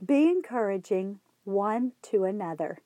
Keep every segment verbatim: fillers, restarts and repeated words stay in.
Be encouraging one to another.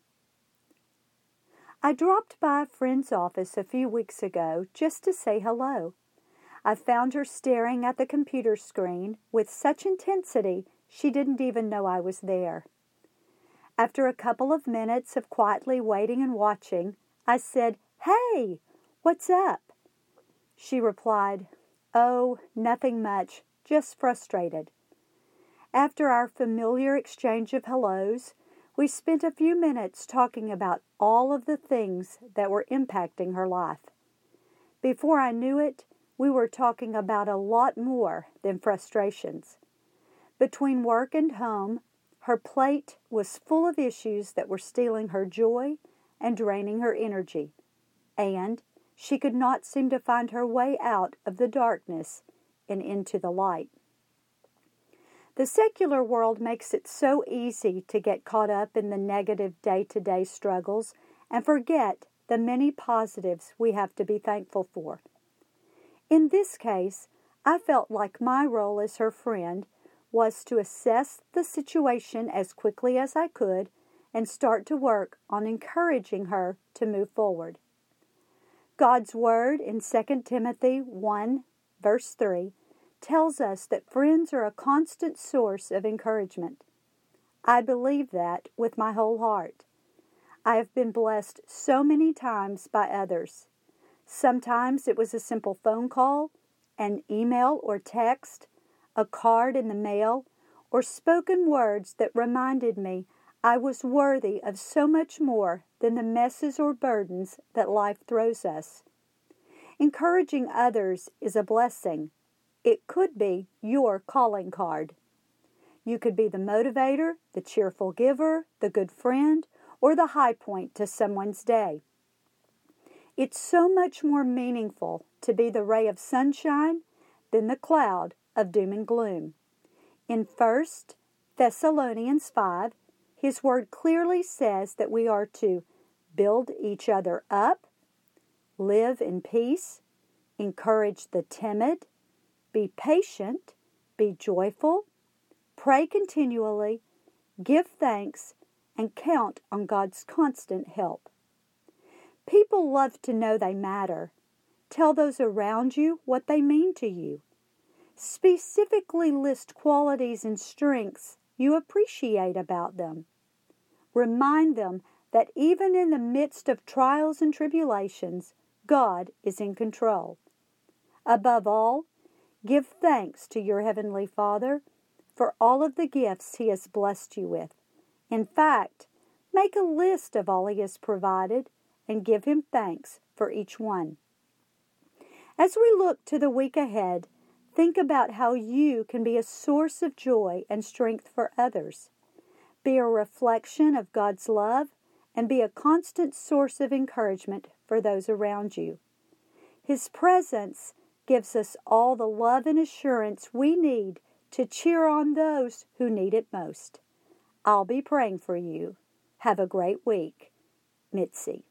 I dropped by a friend's office a few weeks ago just to say hello. I found her staring at the computer screen with such intensity she didn't even know I was there. After a couple of minutes of quietly waiting and watching, I said, "Hey, what's up?" She replied, "Oh, nothing much, just frustrated." After our familiar exchange of hellos, we spent a few minutes talking about all of the things that were impacting her life. Before I knew it, we were talking about a lot more than frustrations. Between work and home, her plate was full of issues that were stealing her joy and draining her energy, and she could not seem to find her way out of the darkness and into the light. The secular world makes it so easy to get caught up in the negative day-to-day struggles and forget the many positives we have to be thankful for. In this case, I felt like my role as her friend was to assess the situation as quickly as I could and start to work on encouraging her to move forward. God's Word in Second Timothy one, verse three, tells us that friends are a constant source of encouragement. I believe that with my whole heart. I have been blessed so many times by others. Sometimes it was a simple phone call, an email or text, a card in the mail, or spoken words that reminded me I was worthy of so much more than the messes or burdens that life throws us. Encouraging others is a blessing. It could be your calling card. You could be the motivator, the cheerful giver, the good friend, or the high point to someone's day. It's so much more meaningful to be the ray of sunshine than the cloud of doom and gloom. In First Thessalonians five, His Word clearly says that we are to build each other up, live in peace, encourage the timid, be patient, be joyful, pray continually, give thanks, and count on God's constant help. People love to know they matter. Tell those around you what they mean to you. Specifically list qualities and strengths you appreciate about them. Remind them that even in the midst of trials and tribulations, God is in control. Above all, give thanks to your Heavenly Father for all of the gifts He has blessed you with. In fact, make a list of all He has provided and give Him thanks for each one. As we look to the week ahead, think about how you can be a source of joy and strength for others. Be a reflection of God's love and be a constant source of encouragement for those around you. His presence gives us all the love and assurance we need to cheer on those who need it most. I'll be praying for you. Have a great week. Mitzi.